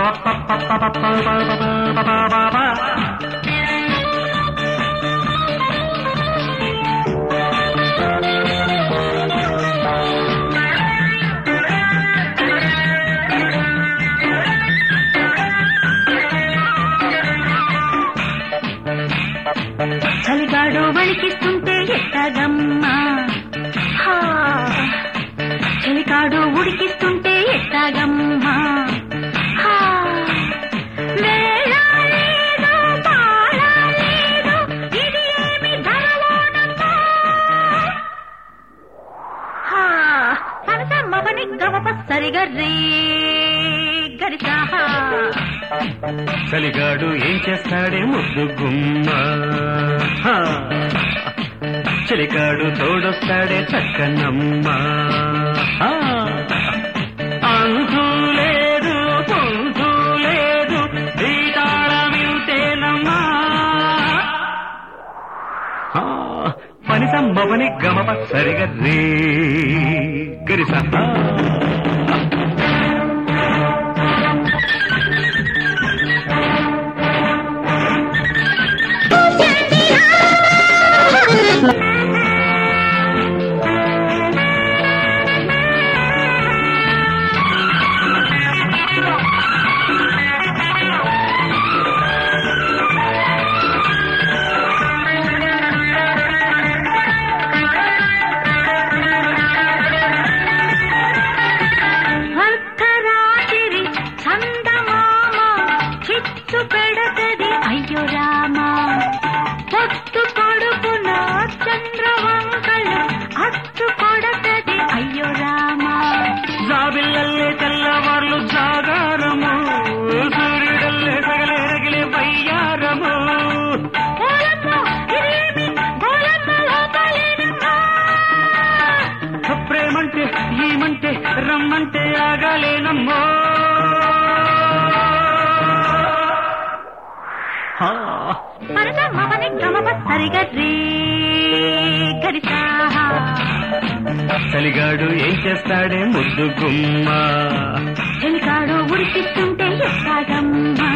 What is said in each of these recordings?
చలిగాడు వణికిస్తుంటే ఎట్టాగమ్మా, చలిగాడు ఉడికిస్తుంటే ఎట్టాగమ్మా, వేళ లేదు పాళ లేదు ఇది ఏమి ధరలోనమ్మా, మనసమ్మని గమప సరిగా రీ గరిసా. చలిగాడు ఏం చేస్తాడే ముద్దు గుమ్మ, చలిగాడు తోడొస్తాడే చక్కనమ్మ. అంతూ లేదు పొంతూ లేదు దీతాళమింతేనమ్మా, పనిసమ్మని గమప సరిగా రీ గరిసా. పెడతది అయ్యో రామా, పొత్తు కొడుకున చంద్రవంకలు అత్తు కొడతది అయ్యో రామా. జాబిల్లల్లే తెల్లవార్లు జాగారము, సూర్యుడల్లే సగలే రగిలే వయ్యారము. ప్రేమంటే ఏమంటే రమ్మంటే ఆగాలేనమ్మో, చలిగాడు ఏం చేస్తాడే ముద్దు గుమ్మ, చలిగాడు ఉడికిస్తుంటే ఎట్టాగమ్మా.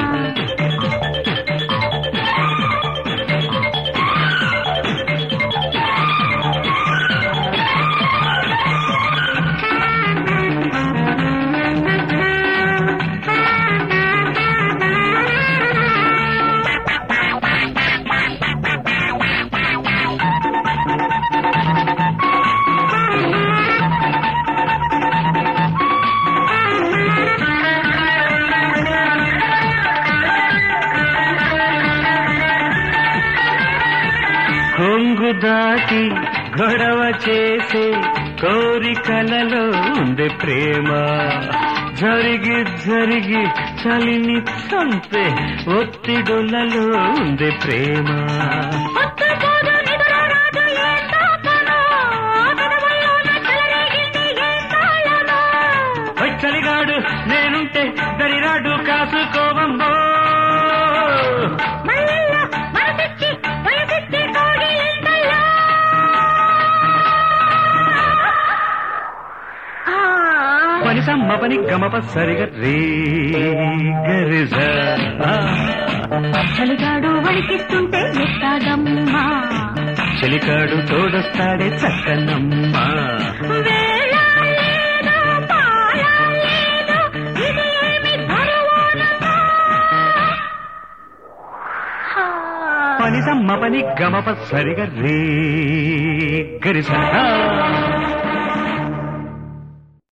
కొంగు దాటి గొడవ చేసే కోరికలలో ఉంది ప్రేమ, జరిగి జరిగి చలిని చంపే ఒత్తిడులలో ఉంది ప్రేమ. చలిగాడు నేనుంటే దరిరాడు కాసుకోవమ్మో, పనిసమ్మని గమప సరిగా రీ గరిసా. చలిగాడు వణికిస్తుంటే ఎట్టాగమ్మా, చలిగాడు తోడొస్తాడే చక్కనమ్మ. పనిసమ్మ పని గమప సరిగా రీ గరిసా.